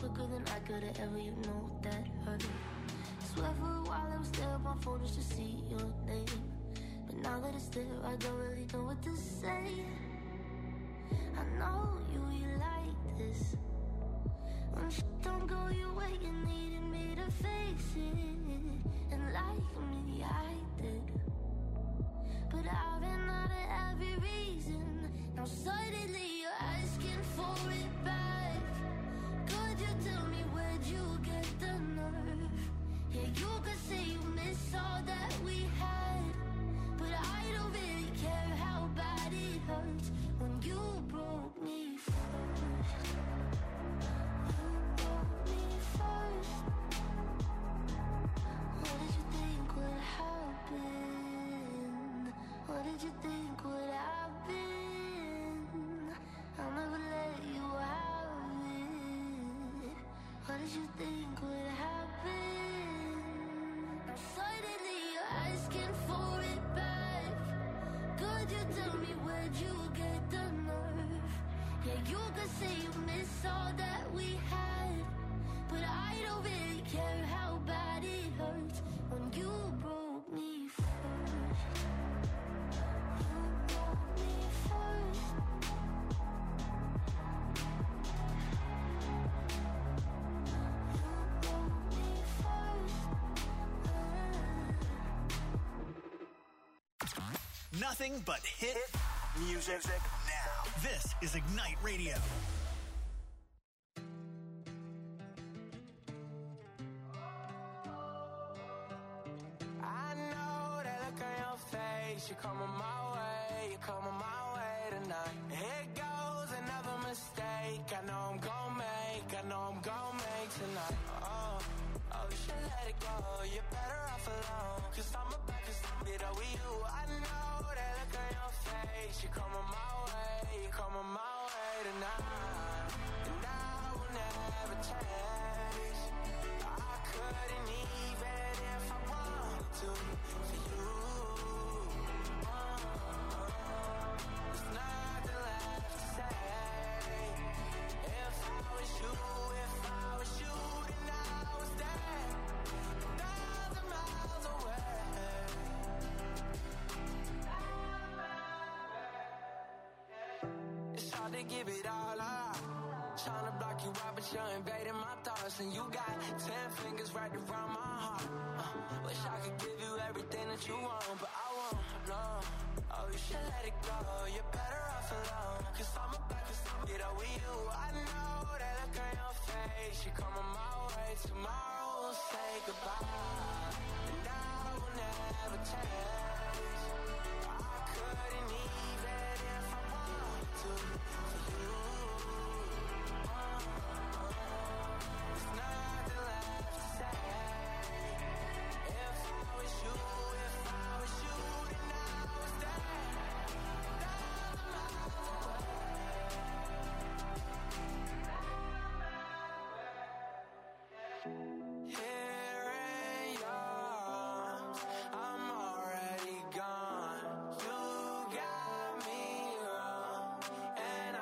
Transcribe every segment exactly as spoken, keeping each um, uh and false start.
quicker than I could've ever, you know that hurt. Swear for a while I was there on my phone just to see your name. But now that it's there, I don't really know what to say. I know you, you like this. When shit don't go your way, you needed me to face it. And like me, I did. But I've been out of every reason. Now suddenly you're asking for it back. Could you tell me where'd you get the nerve? Yeah, you could say you miss all that we had, but I don't really care how bad it hurts when you broke me first. You broke me first. What did you think would happen? What did you think would happen? I'll never let you have it. What did you think would happen? Now suddenly you're asking for it back. Could you tell me where'd you get the nerve? Yeah, you could say you miss all that we had, but I don't really care how bad it hurts when you broke me first. You broke me first. You broke me first. Nothing but hit music now. This is Ignite Radio. I know that look on your face. You're coming my way, you're coming my way tonight. Here goes another mistake. I know I'm gon' make, I know I'm gon' make tonight. Oh, oh, you should let it go. You're better off alone. Cause I'm about to stop it over you. I know that look on your face. You're coming my way, you're coming my way tonight. And I will never change. I couldn't even if I wanted to for you. Oh, there's nothing left to say. If I was you, if I was you, then I was there, a thousand miles away. It's hard to give it all up. Tryna block you out, but you're invading my thoughts. And you got ten fingers right around my heart. uh, Wish I could give you everything that you want, but I won't, no. Oh, you should let it go. You're better off alone. Cause I'm about to stop it over you. I know that look on your face. You're coming my way. Tomorrow we'll say goodbye, and I will never change. I couldn't even if I wanted to for you. There's nothing left to say. If I was you, if I was you, then I was there, thousand miles away. Here in your arms, I'm already gone. You got me wrong, and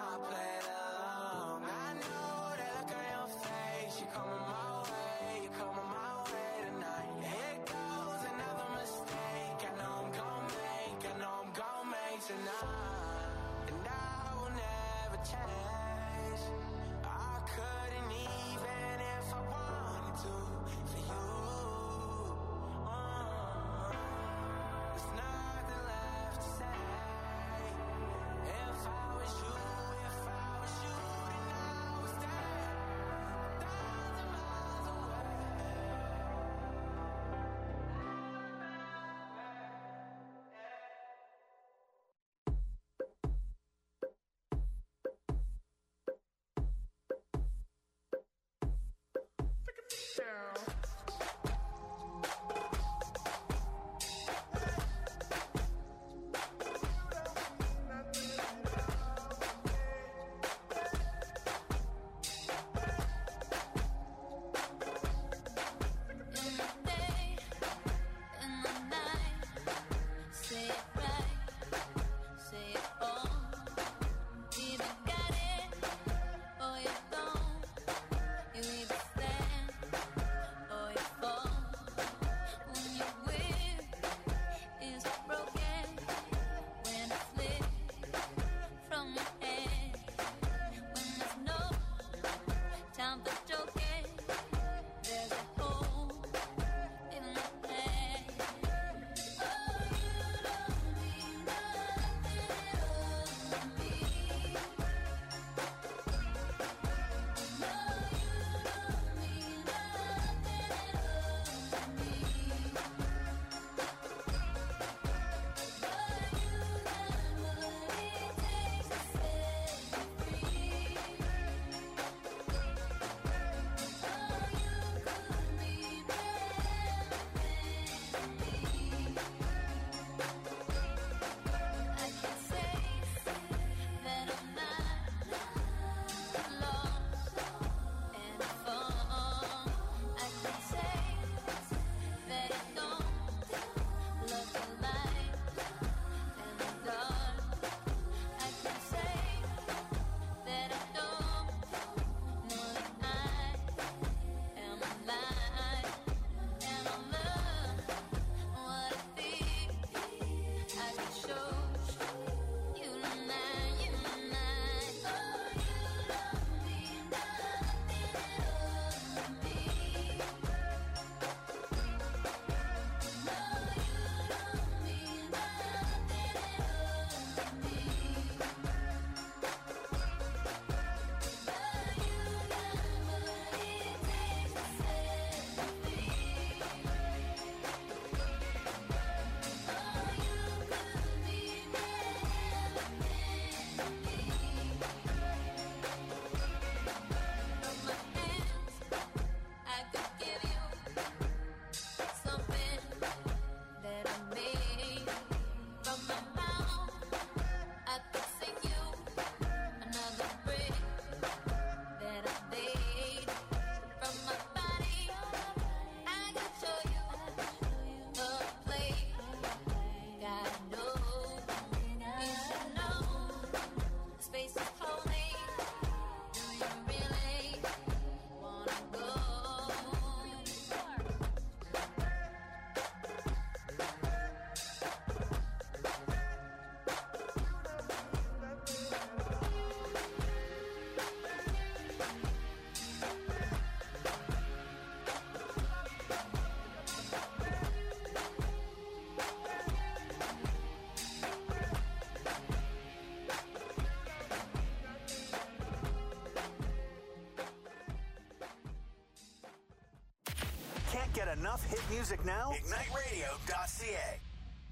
Can't get enough hit music now? Ignite radio dot c a.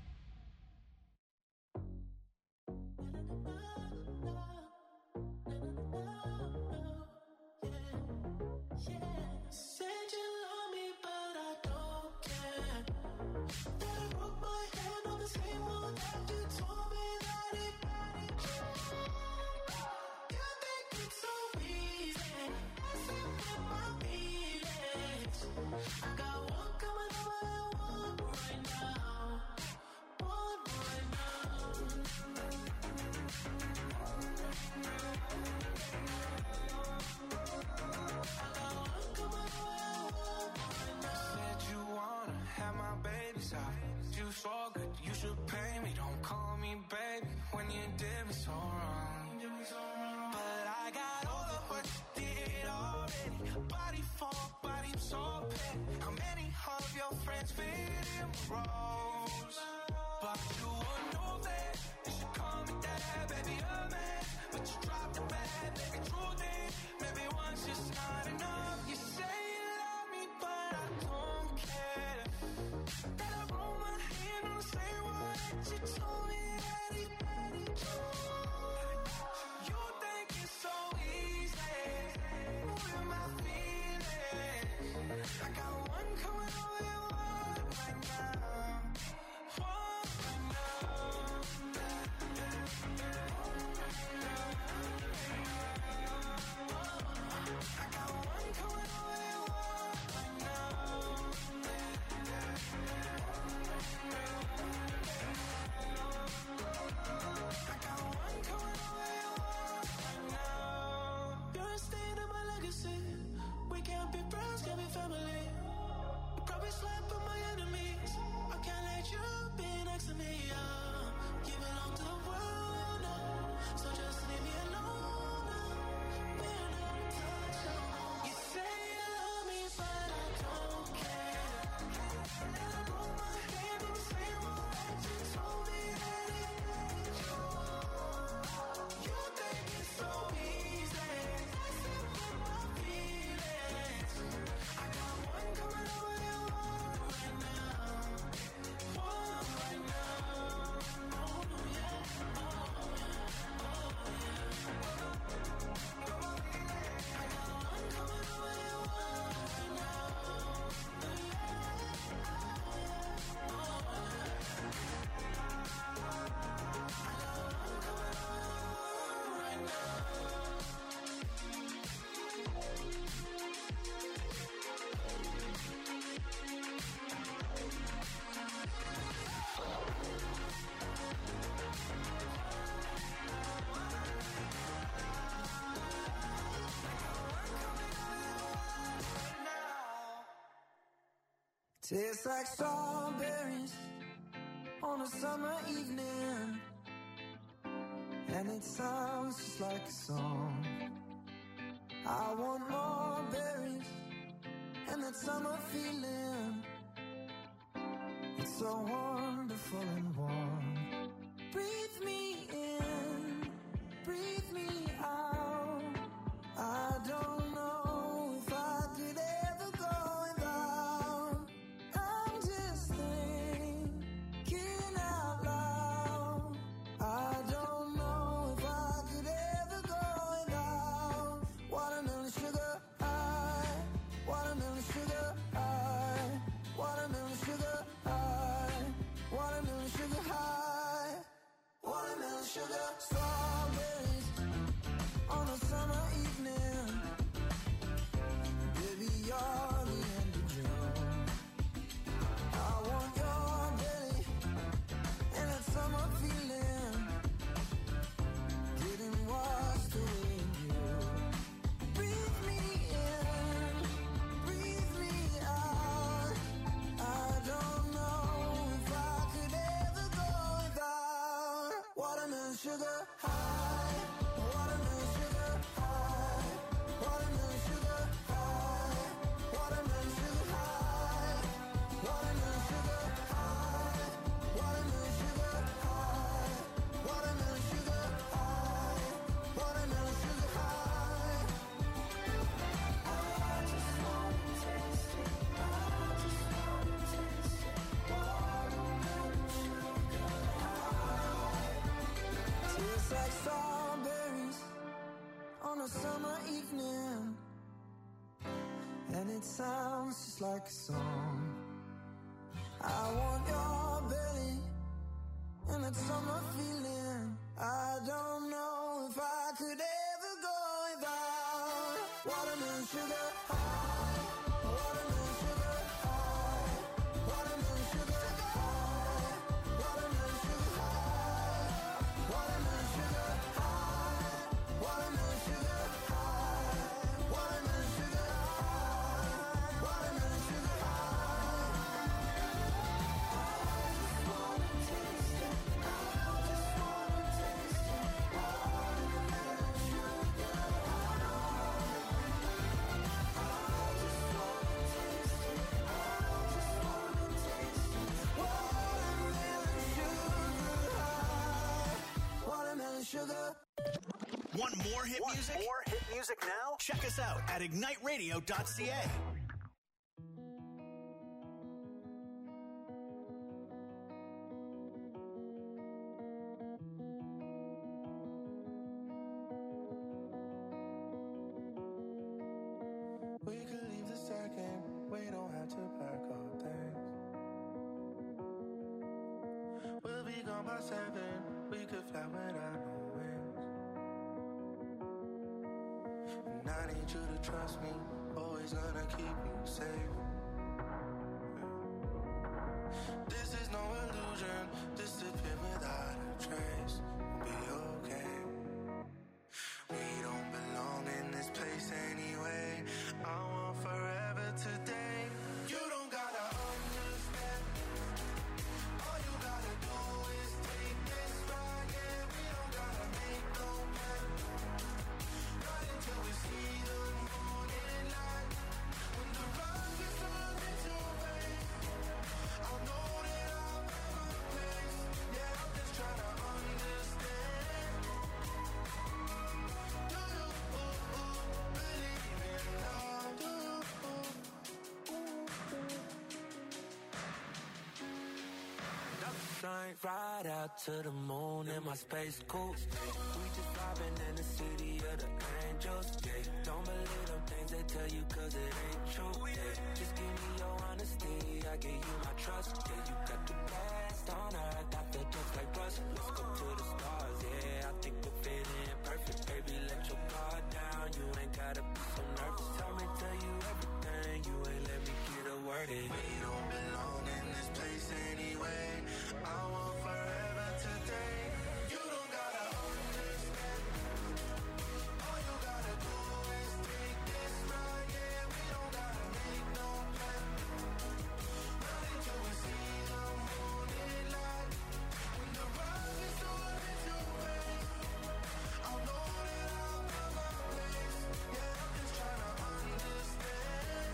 Tastes like strawberries on a summer evening, and it sounds just like a song. I want more berries and that summer feeling. It's so wonderful and warm. Breathe me in, breathe me out. I don't know if I could ever go without. I'm just thinking out loud. I don't know if I could ever go without. Watermelon sugar high, watermelon sugar high, watermelon sugar high, watermelon sugar high, watermelon sugar. Strawberries a summer evening, and it sounds just like a song. I want your belly and that summer feeling. I don't know if I could ever go without watermelon sugar high, watermelon sugar high, watermelon sugar high, watermelon sugar high, watermelon sugar high, watermelon sugar high, watermelon sugar high, watermelon sugar high. Sugar. Want more hit Want music? more hit music now? Check us out at ignite radio dot c a. We could leave the second, we don't have to pack our things. We'll be gone by seven, we could fly without no wings. And I need you to trust me, always gonna keep you safe. This is no illusion, disappear without a trace. We'll be okay. We don't belong in this place anyway. I want forever today. You don't gotta understand. All you gotta do is take this ride. Yeah, we don't gotta make no plan. Right until we see the morning light. When the road gets turned into rain, I'll know that I'll find my place. Yeah, I'm just trying to understand. Do you believe in love? Do you? Night ride out to the moon in my space coupe. We just vibing in the city of the angels. Yeah, don't believe them things they tell you 'cause it ain't true. Yeah, just give me your honesty, I give you my trust. Yeah, you got the best on earth, I feel just like rust. Let's go to the stars. Yeah, I think we'll fit in perfect. Baby, let your guard down. You ain't gotta be so nervous. Tell me, tell you everything. You ain't let me get a word in. We don't belong in this place anyway. I want forever today. You don't gotta understand. All you gotta do is take this ride. Yeah, we don't gotta make no plan. Not until we see the morning light. When the road is turned into rain, I'll know that I'll find my place. Yeah, I'm just trying to understand.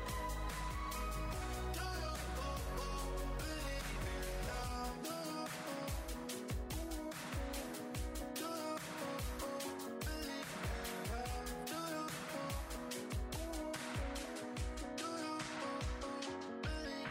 Do you believe in love? Do you? Do you believe in love? Do you? Do you believe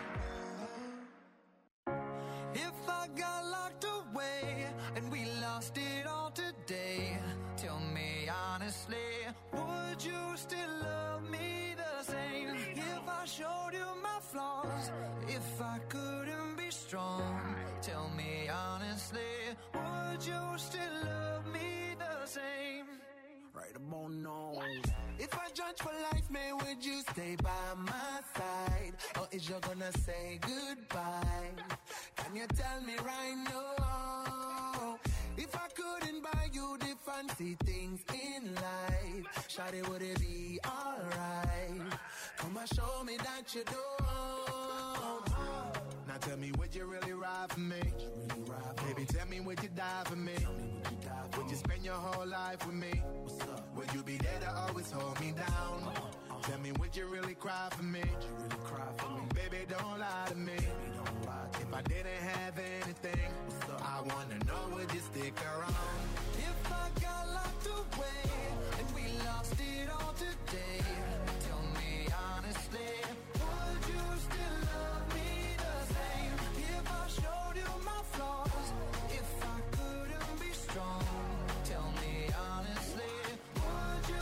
in love? If I got locked away and we lost it all today, tell me honestly, would you still love me the same? If I showed you my flaws, if I couldn't be strong, tell me honestly, would you still love me the same? Right about now. If I judge for life, man, would you stay by my side? Or is you gonna say goodbye? Can you tell me right now? If I couldn't buy you the fancy things in life, shawty, would it be alright? Come and show me that you don't. Now tell me, would you really ride for me? Really ride for Baby, tell me, would you die for me? Tell me, would you die for Would you spend your whole life with me? What's up? Would you be there to always hold me down? Uh-huh, uh-huh. Tell me, would you really cry for me? Would you really cry for me? Baby, don't lie to me. Baby, don't lie to if me. I didn't have anything, I wanna know, would you stick around? If I got locked away and we lost it all today, tell me honestly, would you still love me the same? If I showed you my flaws, if I couldn't be strong, tell me honestly, would you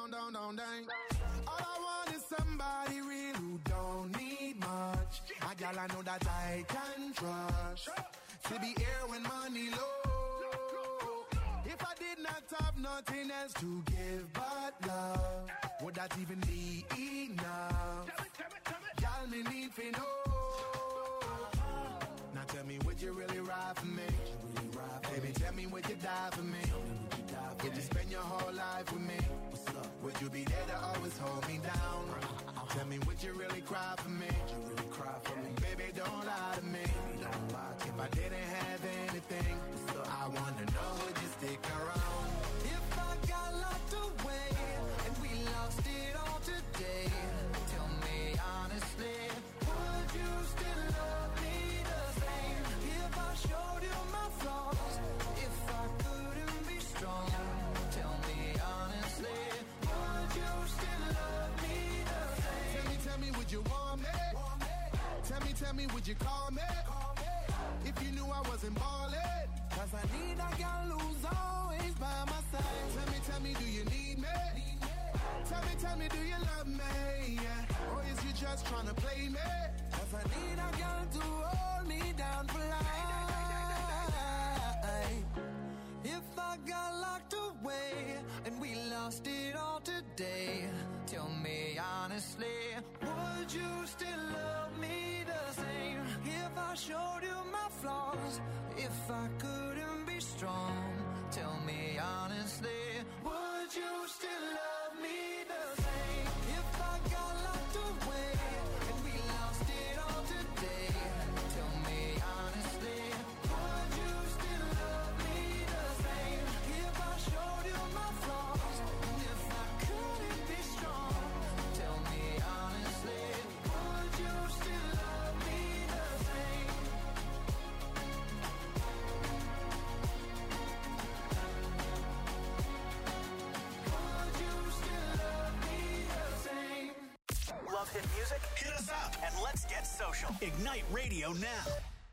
down, down, down, down. All I want is somebody real who don't need much. A gal I know that I can trust. To be here when money low. If I did not have nothing else to give but love, would that even be enough? Y'all me need for know. Now tell me, would you really ride for me? Baby, tell me, would you die for me? Would you spend your whole life with me? Would you be there to always hold me down? Tell me, would you really cry for me? Baby, don't lie to me. If I didn't have anything, I wanna know, would you stick around? If I got locked away and we lost it all today, tell me honestly, would you still love me the same? If I showed you my flaws, if I couldn't be strong, tell me honestly, would you still love me the same? Tell me, tell me, would you want me? Tell me, tell me, would you call me? If you knew I wasn't ballin', cause I need a girl who's always by my side. Tell me, tell me, do you need me? Tell me, tell me, do you love me? Yeah. Or is you just tryna play me? Cause I need a girl to hold me down for life. If I got locked away and we lost it all today, tell me honestly, would you still love me the same? If I showed you my flaws, if I couldn't be strong, tell me honestly, would you still love me the same? If I got locked away and we lost it all today, tell me honestly, would you still love me the same? If I showed you my flaws, and if I couldn't be strong, tell me honestly, would you still love me the same? Would you still love me the same? Love hit music? Hit us up and let's get social. Ignite Radio now.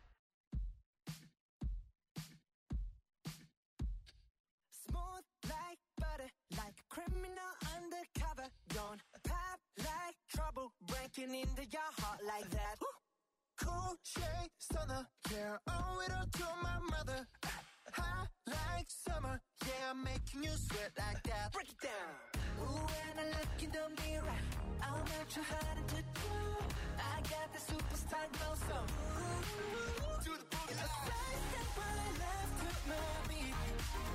Smooth like butter, like a criminal undercover. Don't pop like trouble, breaking into your heart like that. Cool shade stunner, yeah, owe it all to my mother. High like summer, yeah, I'm making you sweat like that. Break it down. Ooh, when I look in the mirror, I'm not too hard to do. I got the superstar glow, so ooh, Do the boogie a line. side step right left to my beat.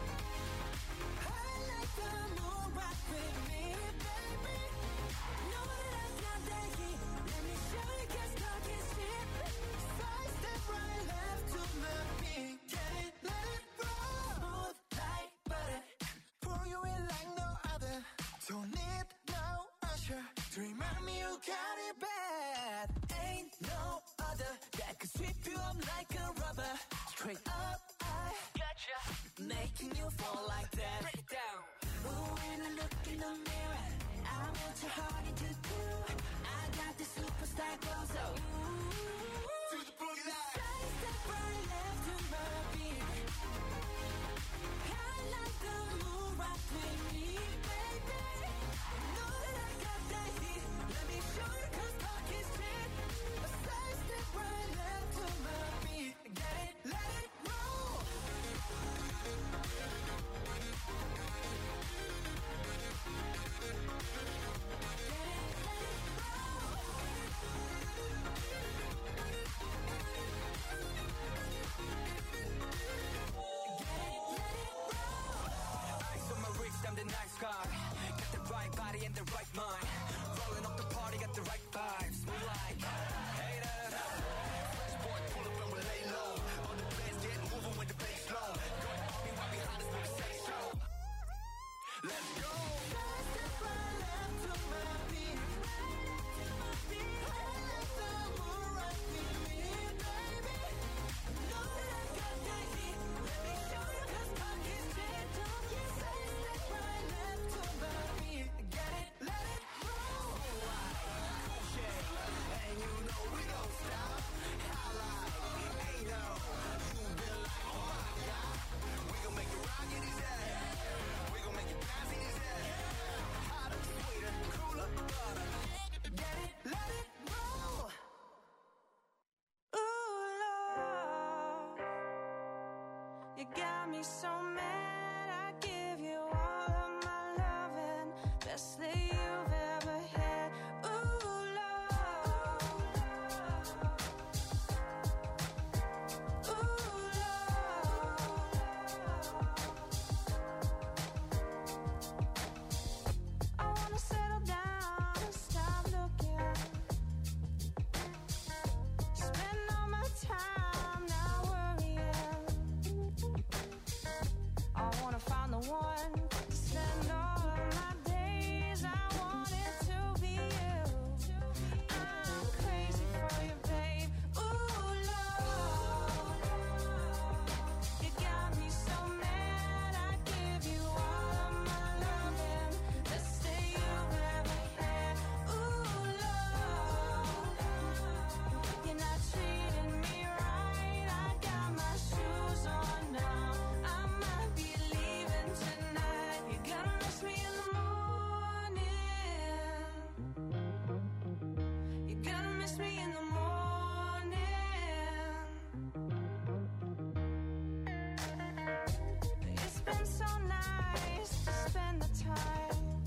I like the moon rock with me, baby. Know that I got that heat. Let me show you, 'cause talk is cheap. Side step right left to my beat. Get it, let it roll. Smooth like butter. Pour you in like no other. Don't need no usher to remind me you got it bad. Ain't no other that could sweep you up like a rubber. Straight up, I gotcha, making you fall like that. Break it down. Ooh, when I look in the mirror, I'm not too hard to do. I got the superstar glow, so ooh, Do the boogie line. side step right left to my beat. I like the moon rock with me, baby. Know that I got that heat. Let me show you, 'cause talk is cheap. A side step right left to my beat. Get it, let it roll. Ice on my wrist, I'm the nice guy. Got the right body and the right mind. Rolling up the party, got the right vibes. Move like haters. Fresh boy, pull up and we lay low. All the players get moving with the bass low. Going on me right behind us when we say so. Let's go. Side step right left to my beat. I like the moon rock with me, baby. Know that I got that heat. Let me show you, 'cause talk is cheap. Side step right left to my beat. Get it, let it roll. me so mad, I give you all of my loving, best that you've ever had. Ooh, love. Ooh, love. I wanna settle down and stop looking, spend all my time not worrying. I wanna find the one to spend all of my days. I want it to be you. I'm crazy for you, babe. Ooh, love. You got me so mad, I give you all of my loving, best that you've ever had. Ooh, love. You're not treating me right. I got my shoes on now. I might be leaving tonight. You're gonna miss me in the morning. You're gonna miss me in the morning. It's been so nice to spend the time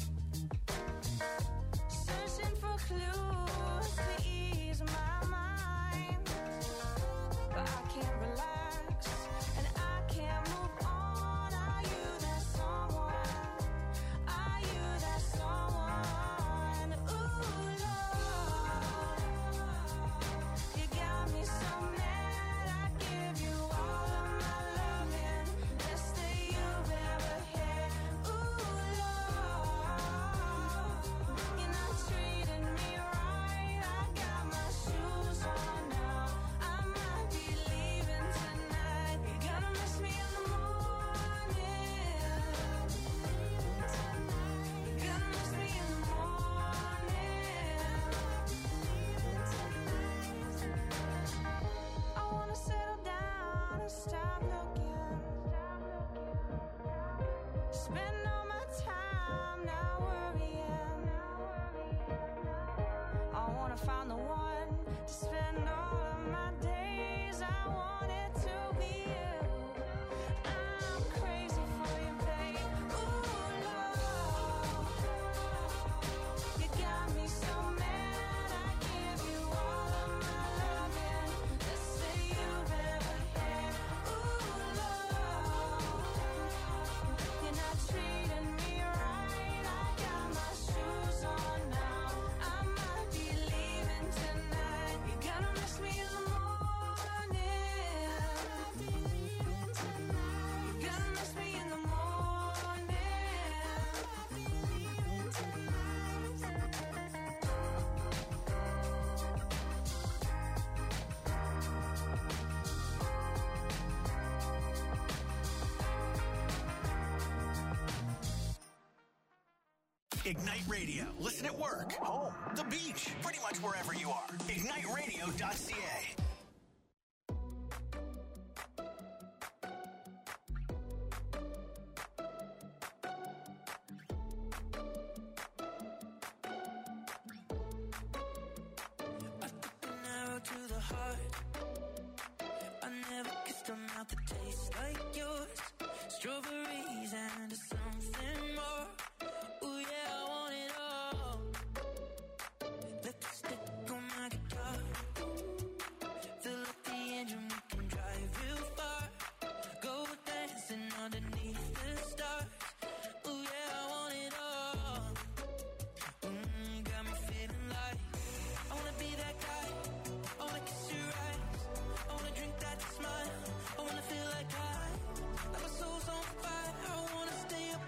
searching for clues to ease my mind, but I can't relax and I can't move on. Are you that someone? Are you that someone? Ooh, love. You got me so mad, I give you all of my loving, best that you've ever had. Ooh, love. You're not treating me right. I got my shoes on now. I might be leaving tonight. You're gonna miss me in the morning. You're gonna miss me in the morning. I wanna settle down and stop looking, spend all my time not worrying. I wanna find the one to spend all of my days. I want it to be you. I'm crazy for you, babe. Ooh, love. You got me so mad, I give you all of my loving, best that you've ever had. Ooh, love. You're not treating me right. I got my shoes on now. I might be leaving tonight. You're gonna miss me in the morning. You're gonna miss me in the morning. Ignite Radio. Listen at work, home, the beach, pretty much wherever you are. ignite radio dot c a. An arrow to the heart. I never kissed a mouth that tastes like yours. Strawberries and something more. Ooh yeah, I want it all. Let the stick on my guitar. Fill up the engine, we can drive real far. Go dancing underneath the stars. Ooh yeah, I want it all. Mm, got me feeling like I wanna be that guy. I wanna kiss your eyes. I wanna drink that smile. I wanna feel like I, like my soul's on fire. I wanna stay up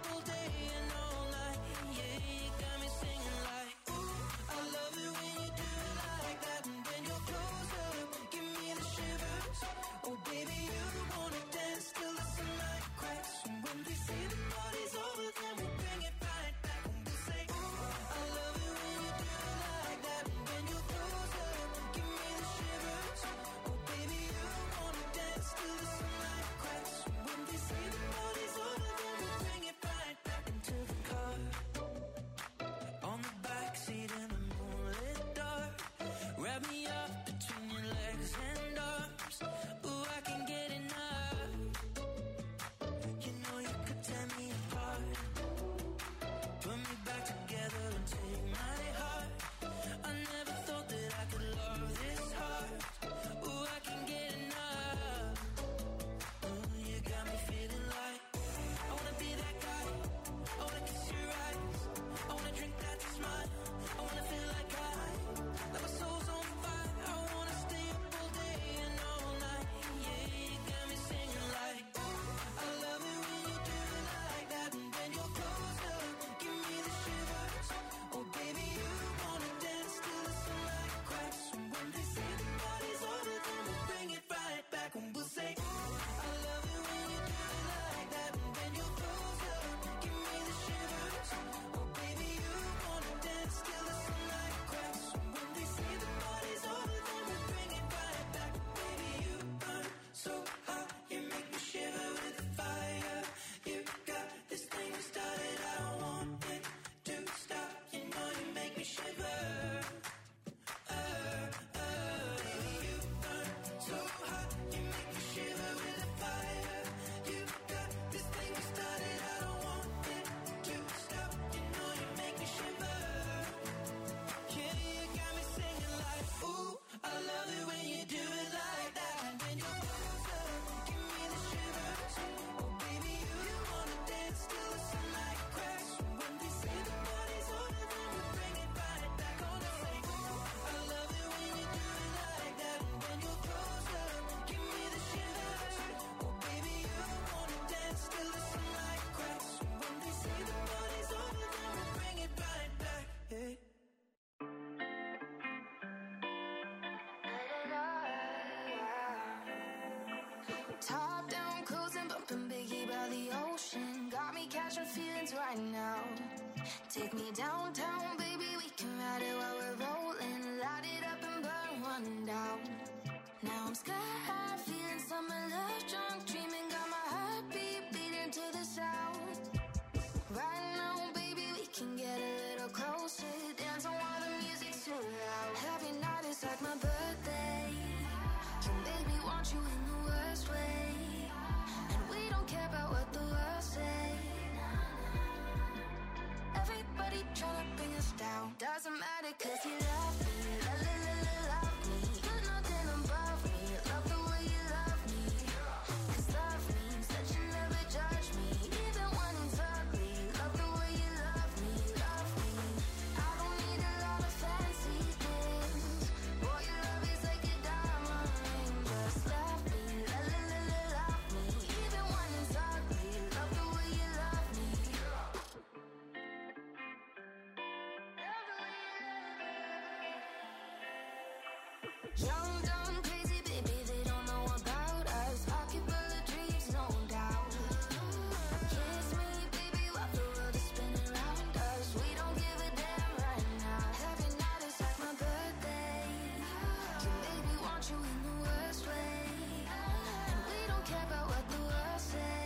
catching feelings right now. Take me downtown, baby, we can ride it while we're rolling. Light it up and burn one down. Now I'm sky high, feeling summer love, drunk, dreaming, got my heartbeat beating to the sound. Right now, baby, we can get a little closer, dance on while the music's too loud. Every night is like my birthday. You make me want you in the worst way, and we don't care about what the world say. Everybody tryna bring us down. Doesn't matter cause you love me. La la la la love me. You're nothing above me. Love the way you love me. Cause love means that you never judge me. Even when it's ugly. Love the way you love me. Love me. I don't need a lot of fancy things. Boy, your love is like a diamond ring. Just love me. La la la la love me. Even when it's ugly. Love the way you love me. Young, dumb, crazy, baby, they don't know about us. Pocket full of dreams, no doubt. Kiss me, baby, while the world is spinning around us. We don't give a damn right now. Every night is like my birthday. You make me want you in the worst way, and we don't care about what the world say.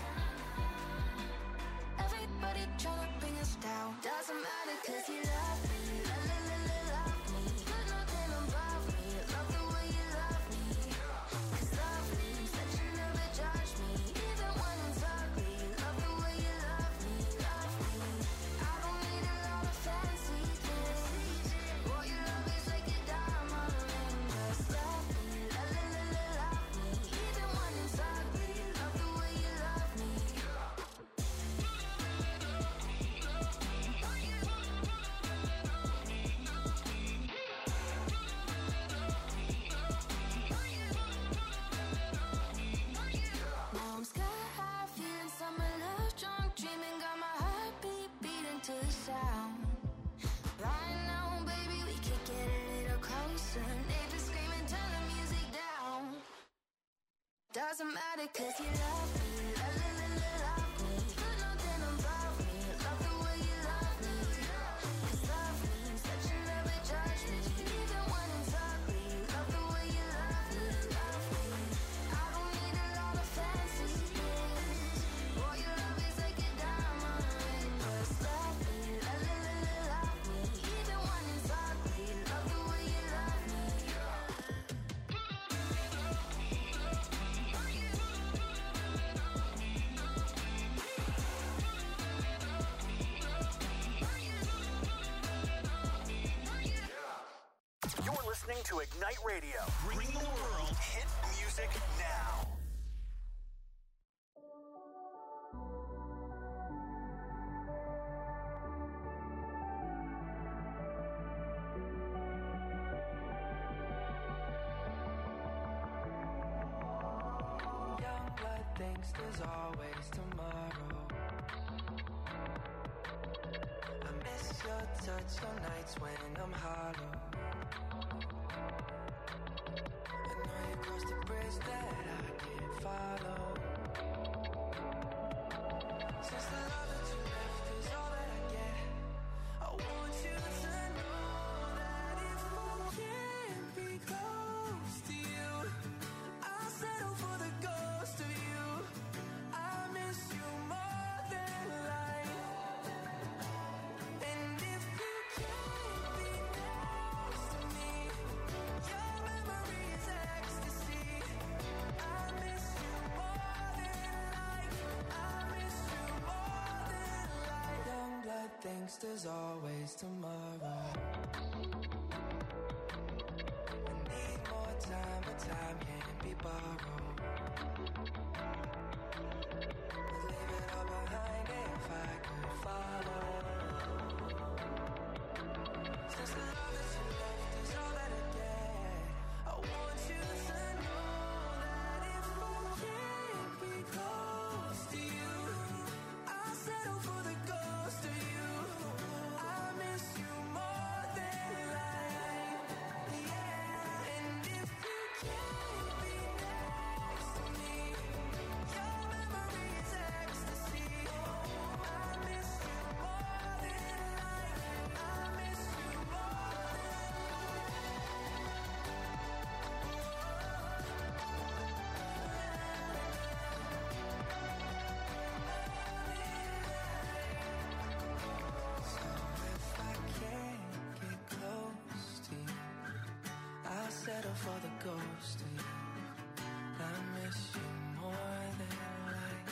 Everybody tryna bring us down. Doesn't matter cause you love me. La la la la love me. You're nothing above me. Love the way you love me. Cause love means that you never judge me. Even when it's ugly. Love the way you love me. Love me. I don't need a lot of fancy things. Boy, your love is like a diamond ring. Just love me. La la la la love me. Even when it's ugly. Love the way you love me. Now I'm sky high, feeling summer love, drunk, dreaming, got my heartbeat beating to the sound. Right now, baby, we could get a little closer. Neighbors screaming, turn the music down. Doesn't matter cause you love me. La la la la love me. You're nothing above me. Love the way you love me. Cause love means that you never judge me. Even when it's ugly. Love the way you love me. Love me. I don't need a lot of fancy things. Boy, your love is like a diamond ring. Just love me. La la la la love me. Even when it's ugly. Love the way you love me. You're listening to Ignite Radio. Bring the world hit music now. Young blood thinks there's always tomorrow. I miss your touch on nights when I'm hollow. I know you crossed the bridge that I can't follow. Since the love that you left is all that I get, I want you to know that if I can't be close to you, I'll settle for the ghost of you. I miss you more than life. And if you can't be next to me, your memory is ecstasy. I miss you more than life. I miss you more than life. Young blood thinks there's always tomorrow. I need more time, but time can't be borrowed. I'd leave it all behind if I could follow. Since the love that you left is all that I get, I want you to know that if I can't be close to you, I'll settle for the ghost of you. I miss you more than life. Yeah. And if you can't be next to me, for the ghost of you. I miss you more than life.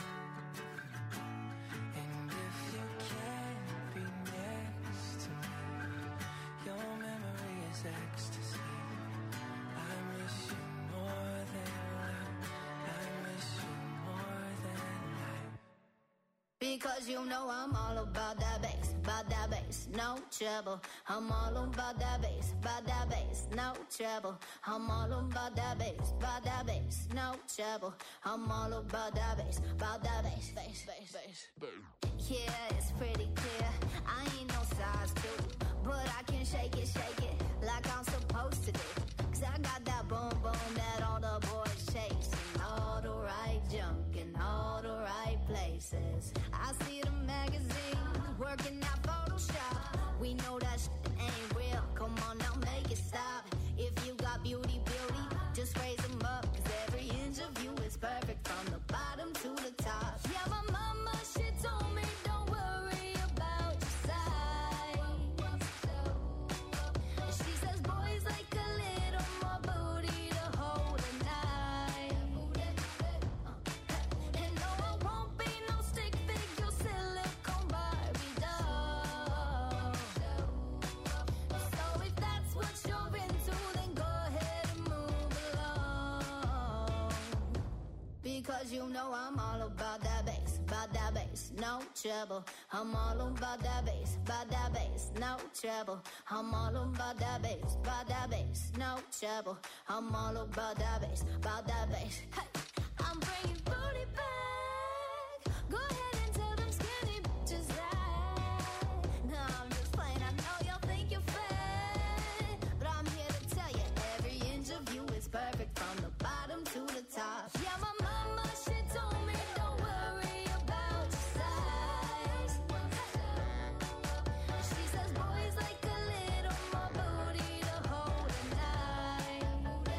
And if you can't be next to me, your memory is ecstasy. I miss you more than life. I miss you more than life. Because you know I'm all about that bass, about that bass, no trouble. I'm all about that bass, about that bass, no trouble. I'm all about that bass, about that bass, no trouble. I'm all about that bass, about that bass, bass, bass, bass. Yeah, it's pretty clear. I ain't no size two, but I can shake it, shake it like I'm supposed to do. Cause I got that boom boom that all the boys chase, and all the right junk in all the right places. I see the magazines working out Photoshop. We know that shit ain't real. Come on now, make it stop. If you got beauty, beauty, just raise them up. Cause every inch of you is perfect from the bottom to the top. Yeah, my mama, she told me don't worry about your size. She says boys like a little more booty to hold at night. And no, I won't be no stick figure silicone Barbie doll. So if that's what you're into, then go ahead and move along. Because you know I'm all about that bass, about that bass, no trouble. I'm all about that bass, about that bass, no trouble. I'm all about that bass, about that bass, no trouble. I'm all about that bass, about that bass. Hey, I'm bringing booty back. Go ahead and tell them skinny bitches that. No, I'm just playing. I know y'all think you're fat, but I'm here to tell you every inch of you is perfect from the bottom to the top. Yeah, my mama, she told me don't worry about your size. She says boys like a little more booty to hold at night.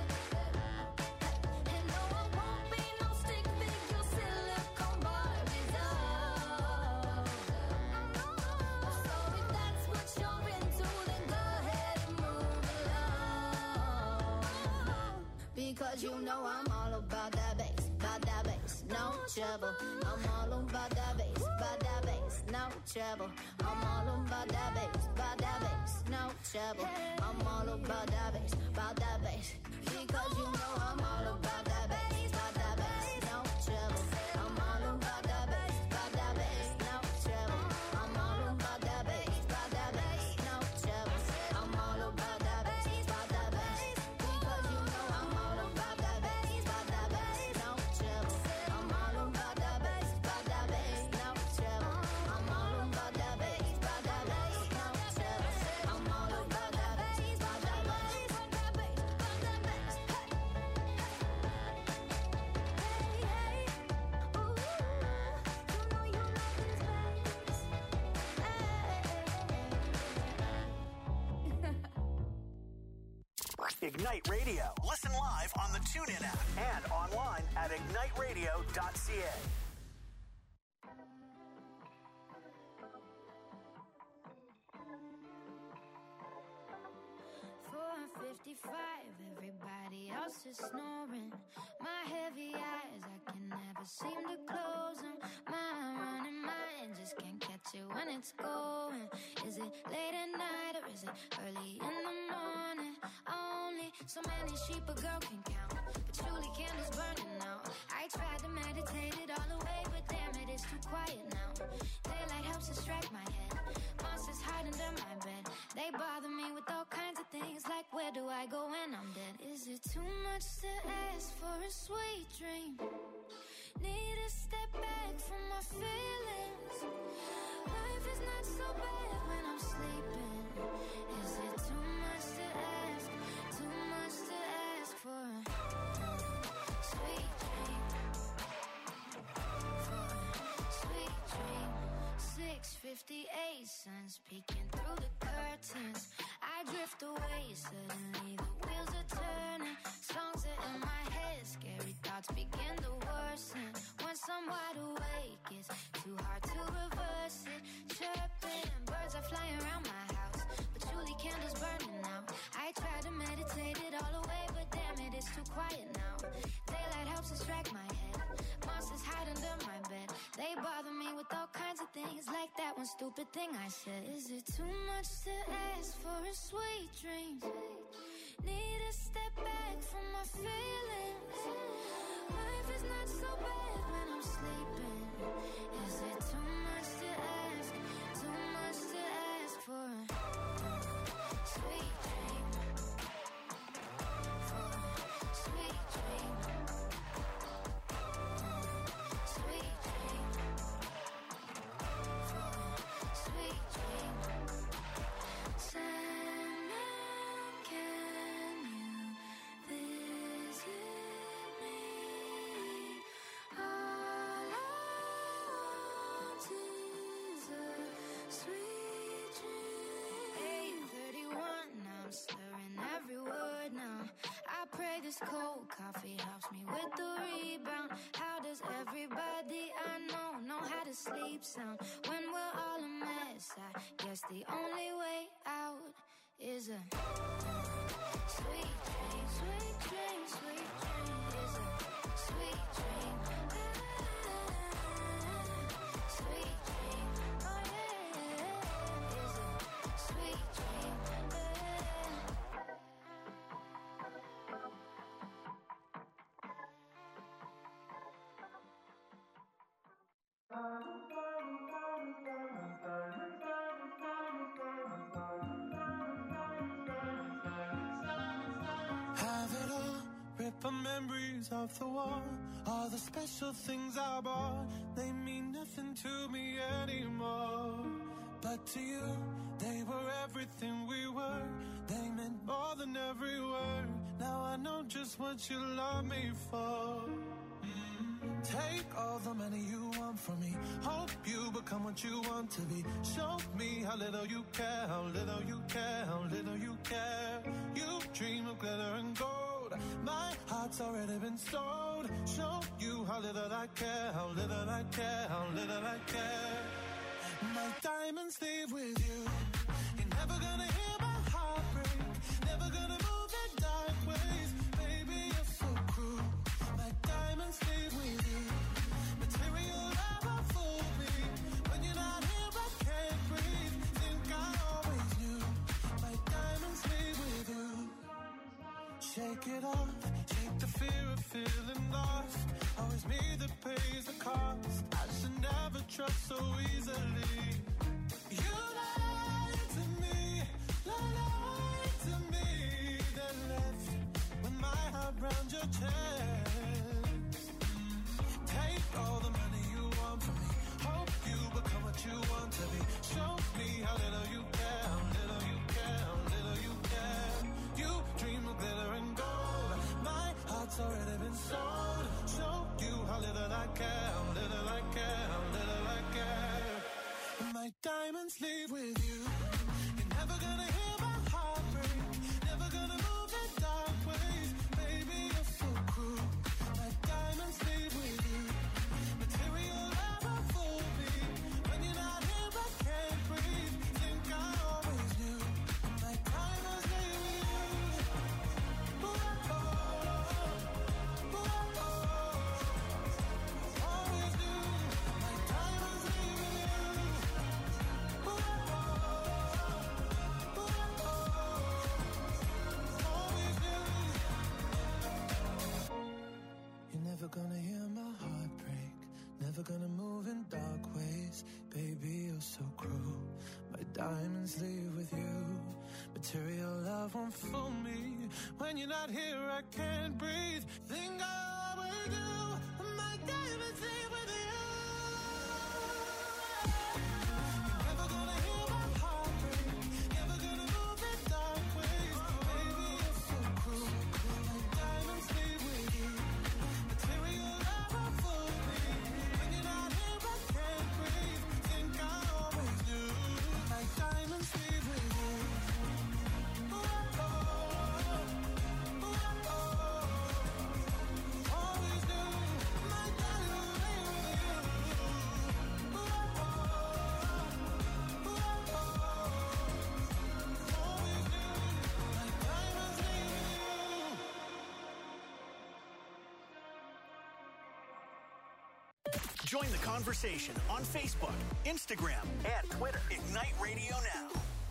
And no, I won't be no stick figure silicone Barbie doll. So if that's what you're into, then go ahead and move along. Because you know I'm all about that bass, about that bass, no trouble. I'm all about that bass, about that bass, no trouble. I'm all about that bass, about that bass, no trouble. I'm all about that bass, about that bass. Because you know I'm all about that bass, about that bass, no trouble. I'm all about that bass, about that bass, no trouble. I'm all about that bass, about that bass, no trouble. I'm all about that bass, about that bass. Because you know I'm all about that bass, about that bass, no trouble. I'm all about that bass, about that bass, no trouble. I'm all about that bass, about that bass, no trouble. I'm all about that bass, about that bass, about that bass, about that bass. Hey, hey, ooh, you know you love this bass. Hey. Ignite Radio. Listen live on the TuneIn app and online at ignite radio dot c a. four fifty-five, everybody else is snoring. My heavy eyes, I can never seem to close them. My running mind just can't catch it when it's going. Is it late at night or is it early in the morning? Only so many sheep a girl can count, but truly candles burning out. I tried to meditate it all away, but damn it, it's too quiet now. Daylight helps distract my head. Monsters hide under my bed. They bother me with all kinds of things, like where do I go when I'm dead? Is it too much to ask for a sweet dream? Need to step back from my feelings. Life is not so bad when I'm sleeping. Is it too much to ask? Too much to ask for a sweet dream? For a sweet dream. six fifty-eight, sun's peeking through the curtains. I drift away, suddenly the wheels are turning. Songs are in my head, scary thoughts begin to worsen. Once I'm wide awake, it's too hard to reverse it. Chirping, birds are flying around my house, but truly candles burning out. I try to meditate it all away, but then me with all kinds of things, like that one stupid thing I said. Is it too much to ask for a sweet dream? Need a step back from my feelings. Life is not so bad when I'm sleeping. Is it too much to ask? Too much to ask for a sweet dream? For a sweet dream. Sweet dream. For a sweet dream. Sandman, can you visit me? All I want is a sweet dream. eight thirty-one, I'm slurring every word now. I pray this cold coffee helps me with the rebound. How does everybody I know know how to sleep sound when we're all a mess? I guess the only way out is a sweet dream, sweet dream, sweet dream. Is a sweet dream. Sweet dream. Oh yeah. Is a sweet dream. Have it all, rip the memories off the wall. All the special things I bought, they mean nothing to me anymore. But to you, they were everything we were. They meant more than every word. Now I know just what you love me for. Take all the money you want from me. Hope you become what you want to be. Show me how little you care, how little you care, how little you care. You dream of glitter and gold. My heart's already been sold. Show you how little I care, how little I care, how little I care. My diamonds leave with you. You're never gonna hear my heart break. Never gonna move in dark ways. Baby, you're so cruel. My diamonds leave with you. Material never fooled me. When you're not here, I can't breathe. Think I always knew. My diamonds leave with you. Shake it off. Shake the fear of feeling lost. Always me that pays the cost. I should never trust so easily. You lied to me, lied to me. Then left with my heart round your chest. Take all the money you want from me. Hope you become what you want to be. Show me how little you care, how little you care, how little you care. You dream of glitter and gold. My heart's already been sold. Show you how little I care, how little I care, how little I care. My diamonds leave with you. You're never gonna hear my heart break. Never gonna move in dark ways. Baby, you're so cruel. My diamonds leave with you. Material never fooled me. When you're not here, I can't breathe. Think I always knew. My diamonds leave with you. Ooh, oh, oh, ooh, oh, oh. Always knew. My diamonds leave with you. Ooh, oh, oh, ooh, oh, oh. Always knew. You're never gonna hear my heart break. Never gonna move in dark ways. Baby, you're so cruel. My diamonds leave with you. Material love won't fool me. When you're not here, I can't breathe. Think I always do. My diamonds leave with you. You're never gonna hear my heart break. Never gonna move in dark ways. Baby, you're so cruel. My diamonds leave with you. Material never fooled me. When you're not here, I can't breathe. Think I always knew. My diamonds leave with you. Ooh, oh, oh, ooh, oh, oh. Always knew. Join the conversation on Facebook, Instagram, and Twitter. Ignite Radio Now.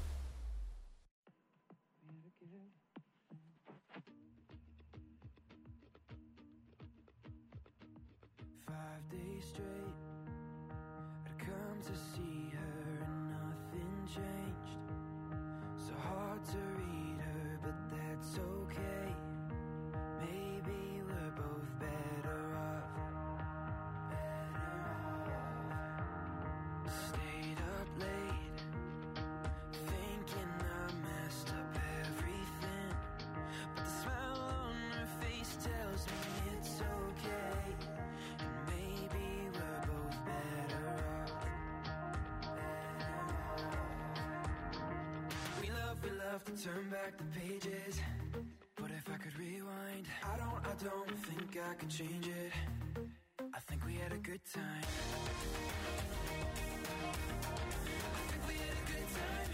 Five days straight, I'd come to see her and nothing changed. So hard to read her, but that's okay. Maybe we're both better off. Better off. Stayed up late, thinking I messed up everything. But the smile on her face tells me it's okay. And maybe we're both better off. Better off. We love, we love to turn back the pages. But if I could rewind, I don't, I don't think I could change it. I think we had a good time. I think we had a good time.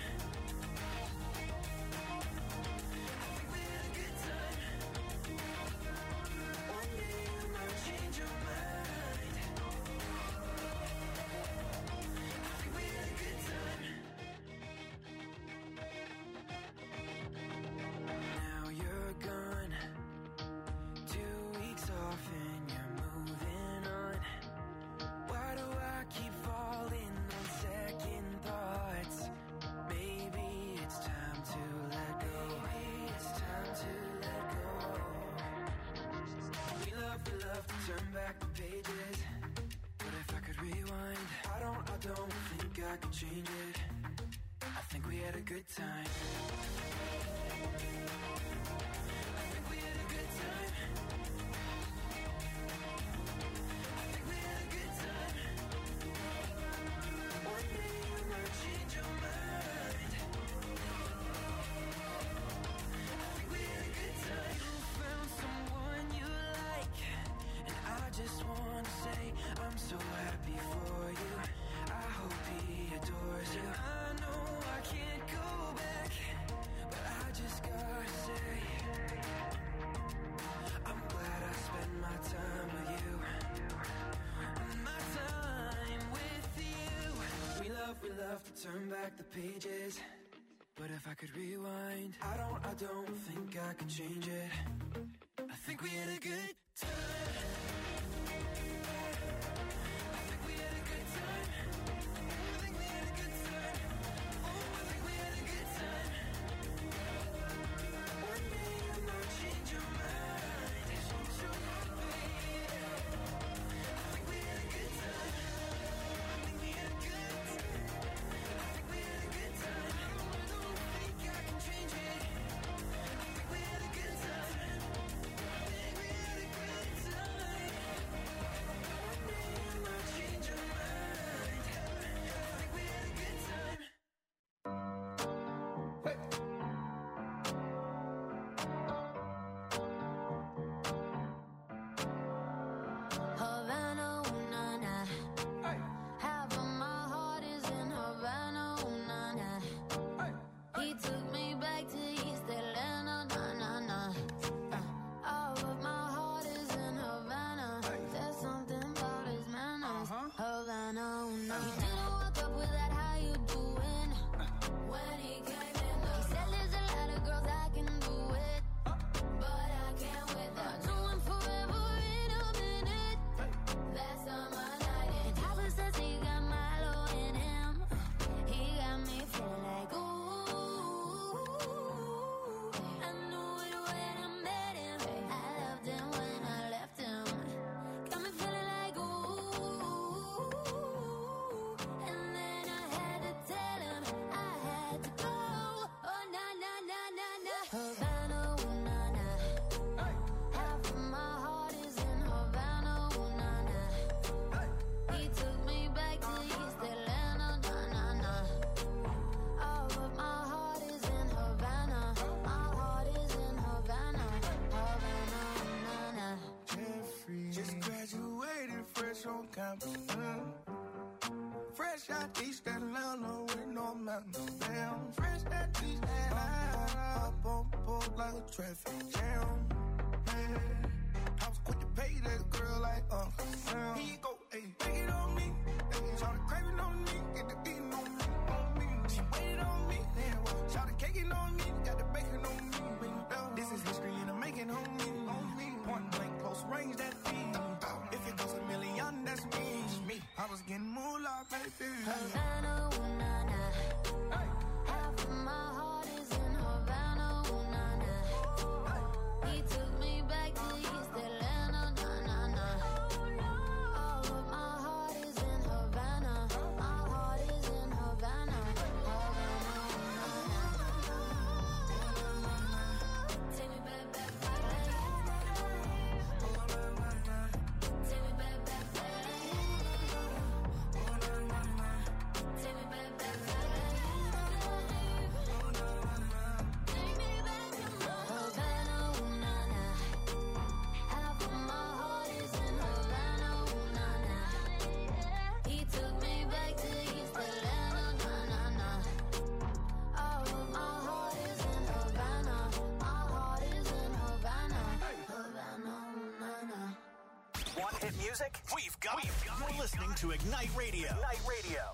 I think we had a good time. One day you might change your mind. I think we had a good time. Now you're gone, two weeks off and you're moving on. Why do I keep falling on second thoughts? Maybe it's time to let go. Maybe it's time to let go. We love, we love to turn back the pages. But if I could rewind, I don't, I don't think I could change it. I think we had a good time. I think we had a good time. I think we had a good time. One day you might change your mind. I think we had a good time. You found someone you like, and I just want to say I'm so happy for you. I hope he adores you. I know I can't go back, but I just gotta say I'm glad I spent my time with you. My time with you. We love, we love to turn back the pages. But if I could rewind, I don't, I don't think I could change it. I think we had a good time. I think we had a good time. I think we had a good time. Oh, I think we had a good time. One day you might change your mind. Change your mind, baby. I think we had a good time. I think we had a good time. I think we had a good time. I don't think I can change it. I think we had a good time. I think we had a good time. One day you might change your mind. I think we had a good time. Havana, ooh, na, na. Half of my heart is in Havana, ooh, na, na. He took me back to East Atlanta, na, na, na. Uh, all of my heart is in Havana. There's something about his manners. Havana, ooh, na. He didn't walk up with that, how you doing? When he came in, he said there's a lot of girls I can do it, but I can't with that. Do him forever in a minute. That's on my night. And Tyler says he got Milo in him. He got me feeling like ooh. I knew it when I met him. I loved him when I left him. Got me feeling like ooh. And then I had to tell him I had to go. Oh na na na na na. Havana, ooh, na na. Half of my heart is in Havana, ooh, na na. He took me back to East Atlanta, na na na. All of my heart is in Havana. My heart is in Havana, Havana, na na. Jeffrey. Just graduated fresh on campus. Mm. Fresh out East Atlanta with no mountains. Damn. Fresh out East Atlanta. Up on board like a traffic jam. Man. I was quick to pay that girl like Uncle Sam. Here you go, ayy. Bring it on. baby. Havana, ooh, na, na. Half of my heart is in Havana, ooh, na, na. He took me back to East Atlanta, na, na, na. All of my heart is in Havana. My heart is in Havana. Havana, ooh, na, na. Take me back, back, back. Take me back, back, back. Take me back, back, back. Take me back to Havana, ooh, na, na. Half of my heart is in Havana, ooh, na, na. He took me back to East Atlanta, na, na, na. All of my heart is in Havana. My heart is in Havana. Havana, ooh, na, na. Want hit music? We've got it. You're listening to Ignite Radio. Ignite Radio.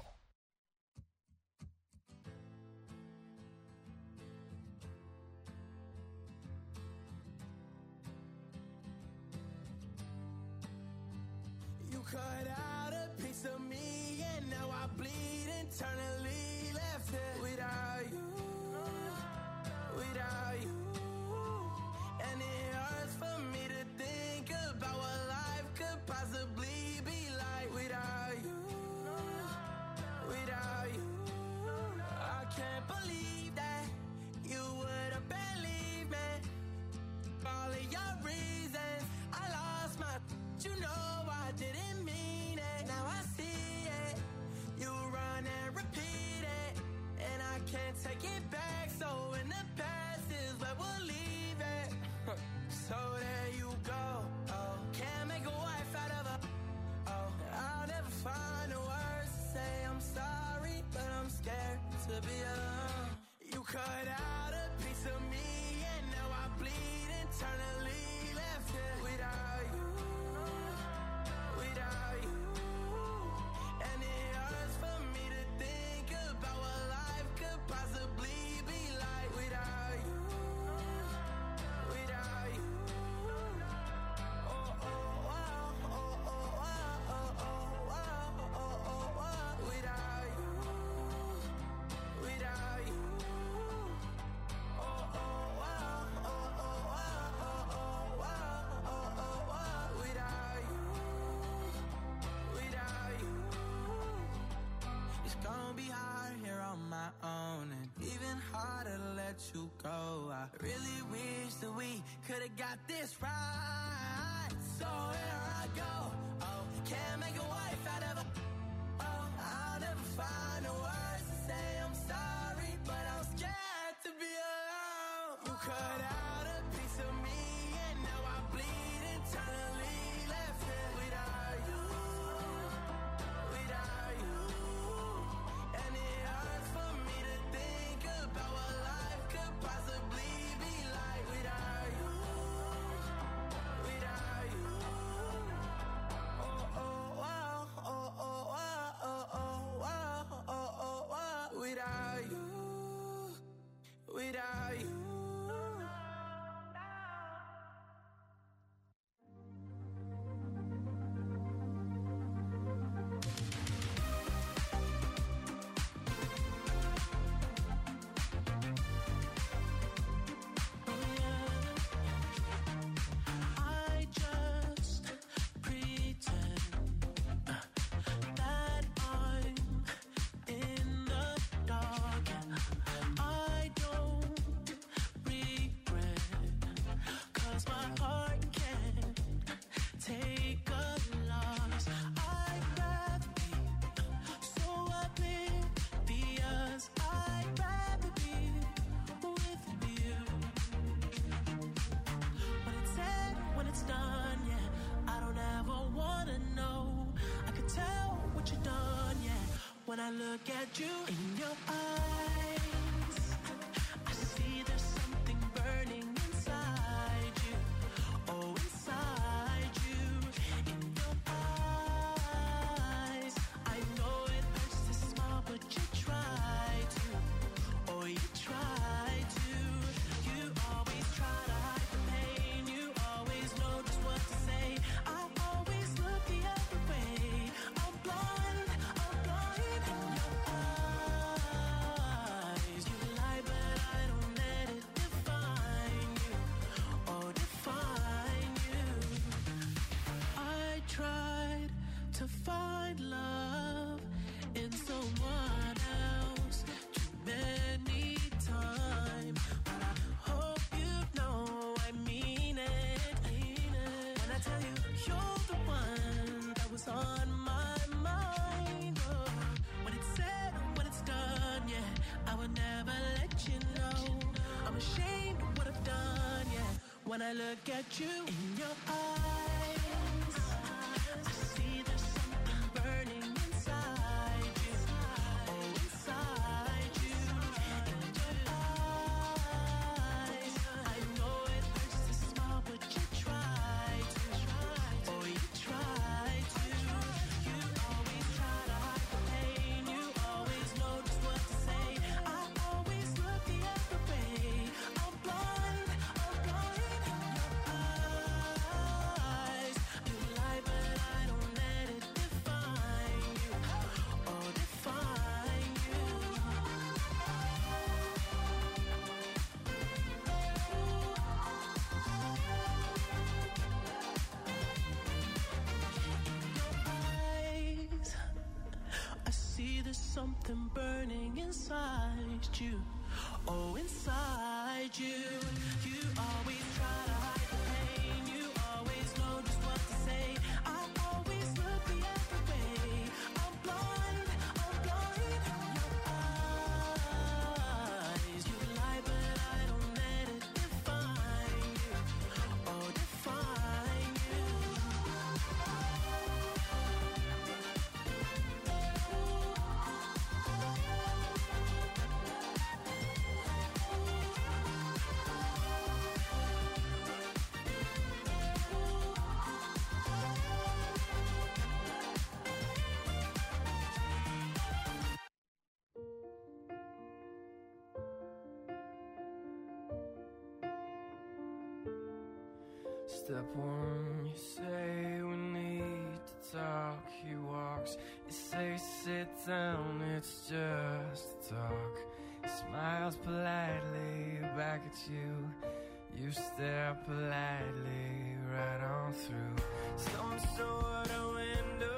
You cut out a piece of me, and now I bleed internally. Left it without you, without you. And it hurts for me to think about what life could possibly be like without you, without you. I can't believe that you would have believed me. All of your reasons, I lost my. You know I didn't mean it. Now I see it. You run and repeat it, and I can't take it back. So in the past is where we'll leave it. So there you go. Oh, can't make a wife out of a. Oh, I'll never find the words to say I'm sorry, but I'm scared to be alone. You cut out a piece of me, and now I bleed internally. Left it without you, without you. And it hurts for me to think about what life could possibly be like without you, without you. Oh, oh, oh, oh, oh, oh, oh, oh, oh, oh, oh, oh, without you, without you. Oh, oh, oh, oh, oh, oh, oh, oh, oh, oh, oh, without you, without you. It's gonna be hard here on my own, and even harder to let you go. I really wish that we could've got this right. So here I go. Oh, can't make a wife out of a. Oh, I'll never find the words to say I'm sorry, but I'm scared to be alone. You cut out a piece of me, and now I bleed internally. Left it without you, without you. And it hurts for me to think about what life could possibly be like without you, without you. Oh, oh, oh, oh, oh, oh, oh, oh, oh, oh, oh, without you, without you. I just pretend that I'm in the dark. I don't regret, 'cause my heart can't take a loss. I'd rather be so oblivious. I'd rather be with you. When it's said, when it's done, yeah, I don't ever wanna know. I could tell what you've done, yeah. When I look at you in your eyes, I see there's something burning inside you. Oh, inside you, in your eyes. I know it hurts to smile, but you try to. Oh, you try to. You always try to hide the pain. You always know just what to say. I always look the other way. I'm blind, I'm blind. will never let you know. I'm ashamed of what I've done, yeah. When I look at you in your eyes, I see there's something burning inside you. Oh, inside you. In your eyes, I know it hurts to smile, but you try to. Oh, you try to. You always try to hide the pain. You always know just what to say. I always look the other way. I'm blind, I'm blind in your eyes. You lie, but I don't let it define you. Oh, define you. Eyes, I see there's something burning inside you. Oh, inside you. You always try to hide the pain. You always know just what to say. I always look the other way. I'm blind, I'm blind in your eyes. You lie, but I don't let it define you. Oh, define you. Step one, you say we need to talk. He walks, you say sit down, it's just talk. He smiles politely back at you. You stare politely right on through some sort of window